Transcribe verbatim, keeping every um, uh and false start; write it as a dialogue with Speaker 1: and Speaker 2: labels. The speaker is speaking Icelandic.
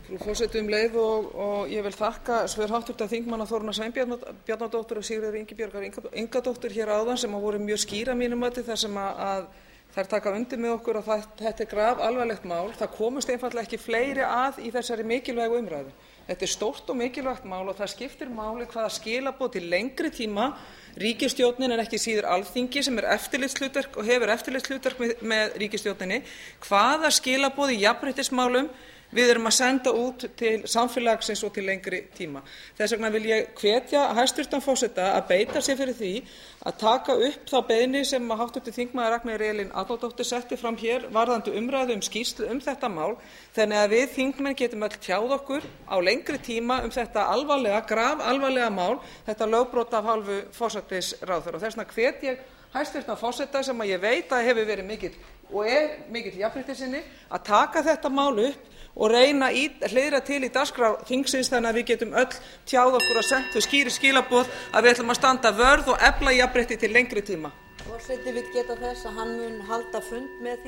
Speaker 1: Frú forseti, um leið og, og ég vil þakka svör háttvirtra þingmanna Þórunnar Sveinbjarnardóttur og Sigríðar Ingibjargar Ingadóttur hér áðan sem voru mjög skýr að mínu mati þar sem að þær taka undir með okkur að það, þetta er grafalvarlegt mál. Það komust einfaldlega ekki fleiri að í þessari mikilvægu umræðu. Þetta er stórt og mikilvægt mál og það skiptir máli hvaða skilaboð til lengri tíma ríkisstjórnin en ekki síður Alþingi sem er eftirlitshlutverk og hefur eftirlitshlutverk með, með ríkisstjórninni, hvaða skilaboð í jafnréttismálum við erum að senda út til samfélagsins og til lengri tíma. Þess vegna vil ég hvetja hæstvirtan forseta að beita sér fyrir því að taka upp þá beiðni sem háttvirtur þingmaður Ragnheiður Elín Árnadóttir setti fram hér varðandi umræðu um skýrslu um þetta mál, þannig að við þingmenn getum öll tjáð okkur á lengri tíma um þetta alvarlega, grafalvarlega mál, þetta lögbrot af hálfu forsætisráðherra. Og þess vegna hvet ég hæstvirtan forseta sem að ég veit að hefur verið mikill og er mikill jafnréttissinni að taka þetta mál upp og reyna að hliðra til í dagskrá þingsins þannig að við getum öll tjáð okkur og sent þau skýr skilaboð að við ætlum að standa vörð og efla jafnrétti til lengri tíma.
Speaker 2: Forseti vill geta þess að hann mun halda fund með